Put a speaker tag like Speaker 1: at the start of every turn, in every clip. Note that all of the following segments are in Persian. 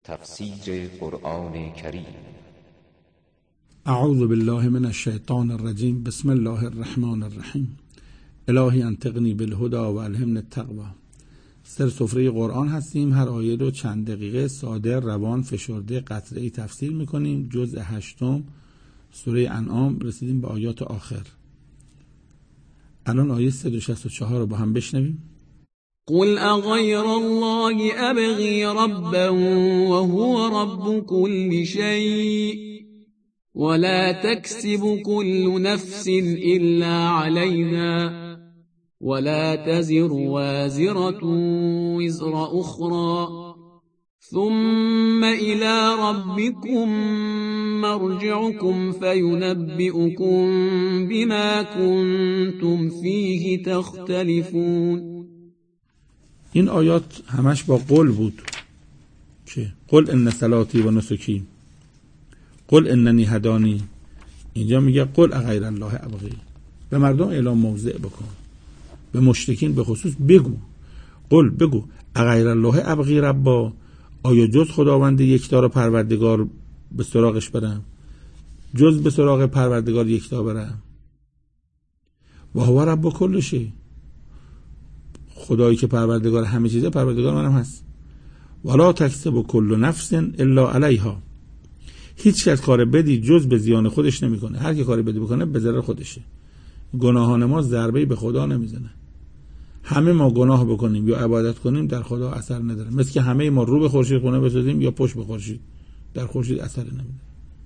Speaker 1: تفسیر قرآن کریم.
Speaker 2: اعوذ بالله من الشیطان الرجیم. بسم الله الرحمن الرحیم. الهی انطقنی بالهدی و الهمنی التقوی. سفره قرآن هستیم. هر آیه رو چند دقیقه ساده، روان، فشرده، قطره‌ای تفسیر میکنیم. جزء 8 سوره انعام رسیدیم به آیات آخر. الان آیه 164 رو با هم بشنویم.
Speaker 3: قل اغير الله ابغي ربا وهو رب كل شيء ولا تكسب كل نفس إلا عليها ولا تزر وازرة وزر أخرى ثم إلى ربكم مرجعكم فينبئكم بما كنتم فيه تختلفون.
Speaker 2: این آیات همش با قل بود که قل ان صلاتی و نسکی، قل اننی هدانی. اینجا میگه قل اغیر الله ابغی. به مردم اعلام موضع بکن، به مشرکین به خصوص بگو، قل بگو اغیر الله ابغی ربا، آیا جز خداوند یکتا پروردگار به سراغش برم؟ جز به سراغ پروردگار یکتا برم؟ و هو رب کل شیء، خدایی که پروردگار همه چیزه، پروردگار منم هست. ولا تکسب کل نفس الا علیها، هیچ کس کار بدی جز به زیان خودش نمیکنه. هر کی کار بدی بکنه به ضرر خودشه. گناهان ما ضربه‌ای به خدا نمیزنه. همه ما گناه بکنیم یا عبادت کنیم در خدا اثر نداره. مثل که همه ما رو به خورشید خونه بسازیم یا پشت به خورشید، در خورشید اثر نمیده.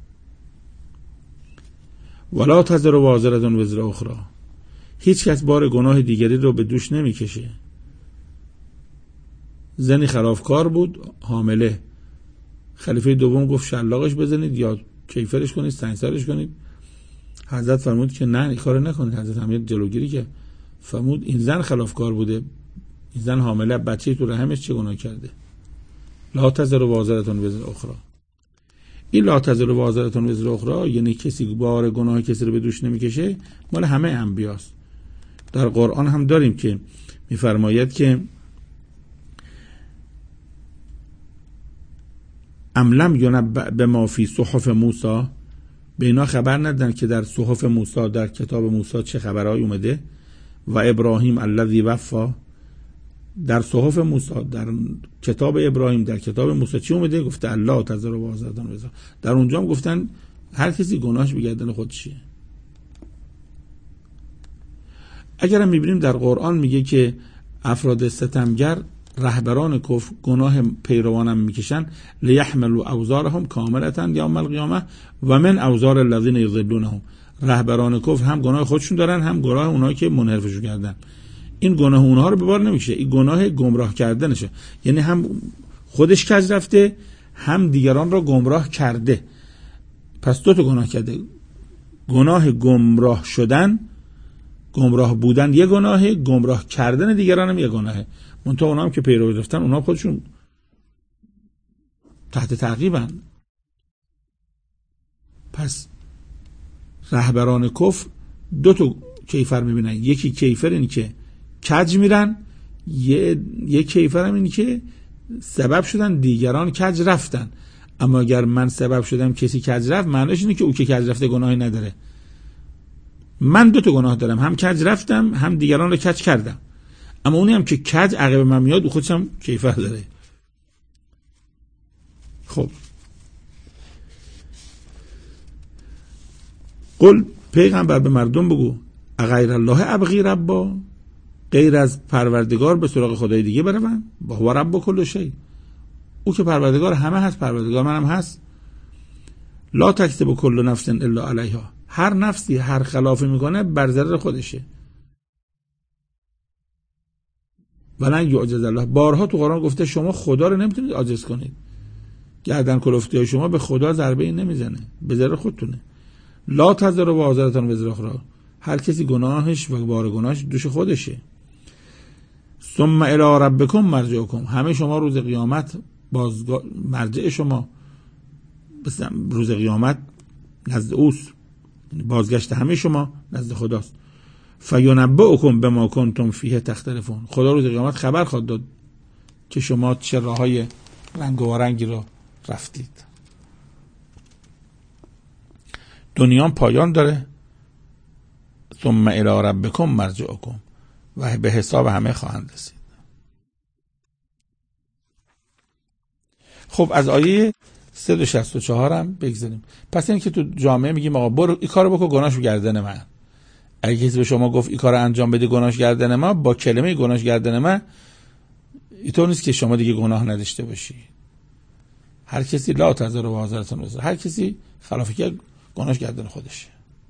Speaker 2: ولا تزر وازرة وزر اخرى، هیچ کس بار گناه دیگری رو به دوش نمیکشه. زنی خلافکار بود، حامله. خلیفه دوم گفت شلاقش بزنید یا کیفرش کنید، سنگسارش کنید. حضرت فرمود که نه، این کارو نکنید. حضرت امیر جلوگیری که فرمود این زن خلافکار بوده، این زن حامله، بچه تو رحمش چه گناه کرده؟ لا تزر وازرة وزر اخرى. این لا تزر وازرة وزر اخرى یعنی کسی بار گناه کسی رو به دوش نمیکشه، مال همه انبیاست. در قرآن هم داریم که میفرماید که ام لم ینبأ بما فی صحف موسی، به اینا خبر ندادن که در صحف موسی، در کتاب موسی چه خبرهایی اومده. و ابراهیم الذی وفا، در صحف موسی، در کتاب ابراهیم، در کتاب موسی چی اومده؟ گفته الله تزر و وازرة وزر. در اونجا هم گفتن هر کسی گناهش به گردن خودشه. اگرم میبینیم در قرآن میگه که افراد ستمگر، رهبران کفر، گناه پیروانم میکشن. لیحملوا اوزارهم کاملة یوم القیامه و من اوزار الذین یضلونهم. رهبران کفر هم گناه خودشون دارن، هم گناه اونایی که منحرفشون کردن. این گناه اونها رو به بار نمیشه، این گناه گمراه کردنشه. یعنی هم خودش کج رفته، هم دیگران رو گمراه کرده. پس دو تا گناه کرده. گناه گمراه شدن، گمراه بودن یه گناهه، گمراه کردن دیگران هم یه گناهه. منتها اونا هم که پیرو گرفتن، اونا خودشون تحت تعقیبن. پس رهبران کفر دو تا کیفر میبینن. یکی کیفر اینی که کج میرن، یه کیفر هم اینی که سبب شدن دیگران کج رفتن. اما اگر من سبب شدم کسی کج رفت، معنیش اینه که او که کج رفته گناهی نداره. من دو تا گناه دارم، هم کج رفتم، هم دیگران رو کج کردم. اما اونی هم که کج عقب من میاد، او خودش هم کیفر داره. خب قل، پیغمبر به مردم بگو اغیر الله ابغی ربا، غیر از پروردگار به سراغ خدای دیگه بروم. و هو رب کل شیء، او که پروردگار همه هست، پروردگار منم هست. لا تکسب کل نفس الا علیها، هر نفسی هر خلافی میکنه بر ضرر خودشه. ولن یعجز الله، بارها تو قرآن گفته شما خدا رو نمیتونید عاجز کنید. گردن کلفتی های شما به خدا ضربه ای نمیزنه، به ضرر خودتونه. لا تزر وازرة وزر اخرى، هر کسی گناهش و بار گناهش دوش خودشه. ثم الی ربکم مرجعکم، همه شما روز قیامت مرجع شما روز قیامت نزد اوست، بازگشت همه شما نزد خداست. فینبئکم بما کنتم فیه تختلفون، خدا روز قیامت خبر خواهد داد که شما چه راههای رنگ و رنگی رو رفتید. دنیا پایان داره. ثم الی ربکم مرجعکم، و به حساب همه خواهند رسید. خب از آیه 364 هم بگذاریم. پس این که تو جامعه میگیم آقا برو این کارو بکن، گناهش گردن من. اگه کسی به شما گفت این کارو انجام بده، گناهش گردن ما، با کلمه گناهش گردن من، اینطور نیست که شما دیگه گناه نداشته باشی. هر کسی لا تزر و حاضرتون وزر، هر کسی خلافی که گناهش گردن خودشه.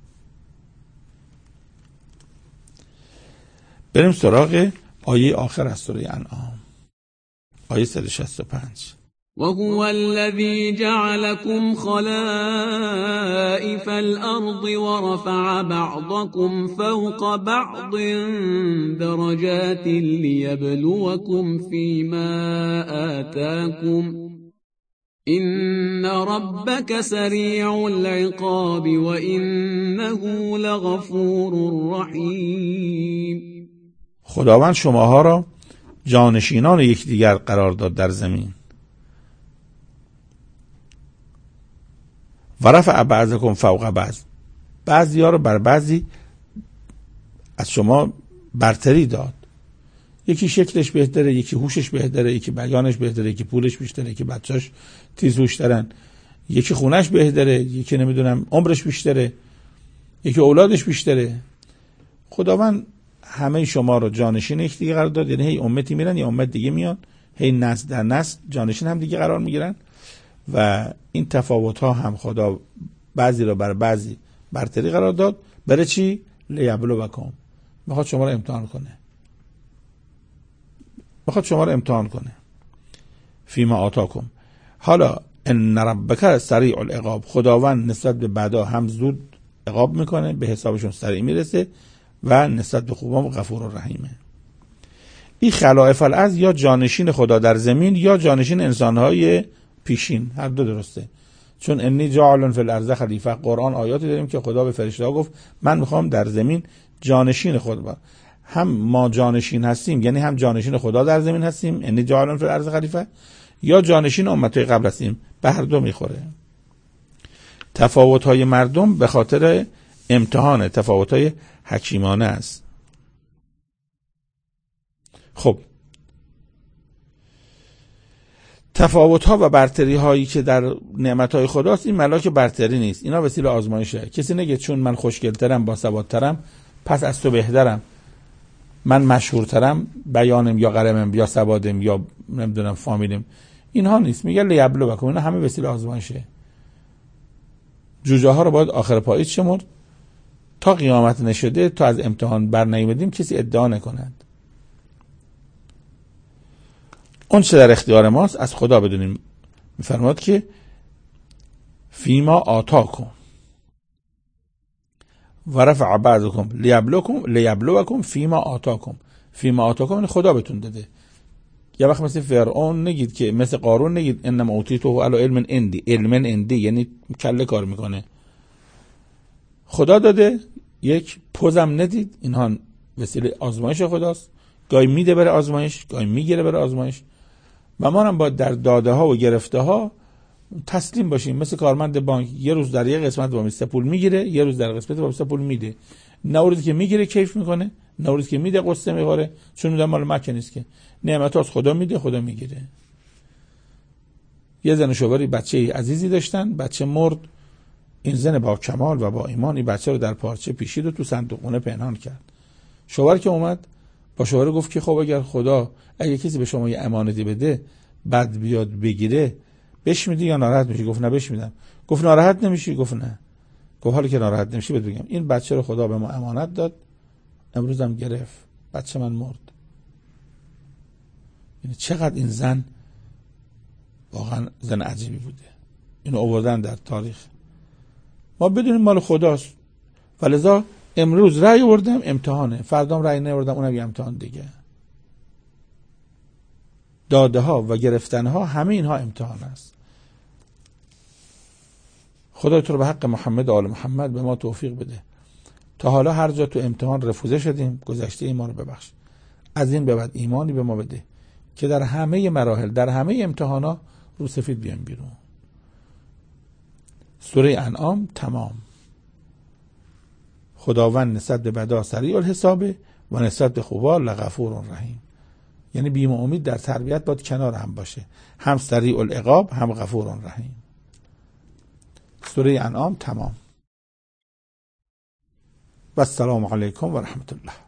Speaker 2: بریم سراغ آیه آخر از سوره انعام، آیه 165.
Speaker 3: وهو الذي جعلكم خلائف الأرض ورفع بعضكم فوق بعض درجات ليبلوكم فيما آتاكم إن ربك سريع العقاب وإنه لغفور رحيم.
Speaker 2: خداوند شماها را جانشینان یکدیگر قرار داد در زمین. و رفع بعضکم فوق بعض، بعضی‌ها رو بر بعضی از شما برتری داد. یکی شکلش بهتره، یکی هوشش بهتره، یکی بیانش بهتره، یکی پولش بیشتره، یکی بچه‌اش تیز هوش‌ترن، یکی خونش بهتره، یکی نمیدونم عمرش بیشتره، یکی اولادش بیشتره. خداوند همه شما رو جانشین یکدیگه قرار داد. یعنی هی امتی میرن یا امت دیگه میان، هی نسل در نسل جانشین هم دیگه قرار میگیرن و این تفاوت ها هم خدا بعضی رو بر بعضی برتری قرار داد. برای چی؟ لیبلوکم، میخواد شما رو امتحان کنه، میخواد شما رو امتحان کنه. فیما آتاکم. حالا ان ربک سریع العقاب، خداوند نسبت به بعدا هم زود عقاب میکنه، به حسابشون سریع میرسه و نسبت به خوبان غفور و رحیمه. این خلائف الارض یا جانشین خدا در زمین یا جانشین انسانهای پیشین، هر دو درسته. چون انی جاعل فی الارض خلیفه، قرآن آیاتی داریم که خدا به فرشته‌ها گفت من میخوام در زمین جانشین خود باشم. هم ما جانشین هستیم، یعنی هم جانشین خدا در زمین هستیم، انی جاعل فی الارض خلیفه، یا جانشین امتهای قبل هستیم، به هر دو میخوره. تفاوت‌های مردم به خاطر امتحان، تفاوت‌های حکیمانه است. خب تفاوت‌ها و برتری‌هایی که در نعمت‌های خداست، این ملاک برتری نیست، اینا وسیله آزمایشه. کسی نگه چون من خوشگل‌ترم، باسوادترم، پس از تو بهترم، من مشهورترم، بیانم یا قلمم یا سوادم یا نمیدونم فامیلم، اینها نیست. میگه لیبلوکم، اینا همه وسیله آزمایشه. جوجه ها رو باید آخر پاییز شمرد تا قیامت نشده، تا از امتحان بر نیامدیم کسی ادعا نکند. اون چه در اختیار ماست از خدا بدونیم. میفرماد که فیما آتاکم و رفع بعضکم لیبلوکم فیما آتاکم. فیما آتاکم خدا بهتون داده. یه وقت مثل فرعون نگید که مثل قارون نگید انما اوتیته علی علم عندی، علم عندی یعنی کله کار میکنه. خدا داده، یک پوزم ندید. اینها وسیله آزمایش خداست، گاهی میده برای آزمایش، گاهی میگیره برای آزمایش و ما هم باید در داده ها و گرفته ها تسلیم باشیم. مثل کارمند بانک، یه روز در یه قسمت وابسته پول میگیره، یه روز در قسمت وابسته پول میده. نه روزی که میگیره کیف میکنه، نه روزی که میده قصه میخوره، چون میدونم مال مکه نیست که. نعمت از خدا میده، خدا میگیره. یه زن شوهری بچه عزیزی داشتن، بچه مرد. این زن با کمال و با ایمان این بچه رو در پارچه پیچید و تو صندوقونه پنهان کرد. شوهر که اومد با شوهر گفت که خب اگر خدا اگه کسی به شما یه امانتی بده بعد بیاد بگیره بهش میدی یا ناراحت میشی؟ گفت نه بهش میدم. گفت ناراحت نمیشی؟ گفت نه. گفت حالا که ناراحت نمیشی بهت بگم این بچه رو خدا به ما امانت داد، امروز هم گرفت، بچه من مرد. یعنی چقدر این زن واقعا زن عجیبی بوده. اینو آوردن در تاریخ. ما بدونیم مال خداست، ولذا امروز رأی آوردم امتحانه، فردام رأی نیاوردم اونم یه امتحان دیگه. داده ها و گرفتن ها همه اینها امتحان است. خدا تو رو به حق محمد و آل محمد به ما توفیق بده تا حالا هر جا تو امتحان رفوزه شدیم گذشته ایمان رو ببخش، از این به بعد ایمانی به ما بده که در همه مراحل، در همه امتحانا رو سفید بیام بیرون. سوره انعام تمام. خداوند نسبت به بدا سریع الحسابه و نسبت به خوبا لغفور رحیم. یعنی بیم و امید در تربیت باید کنار هم باشه، هم سریع العقاب هم غفور رحیم. سوره انعام تمام. و السلام علیکم و رحمت الله.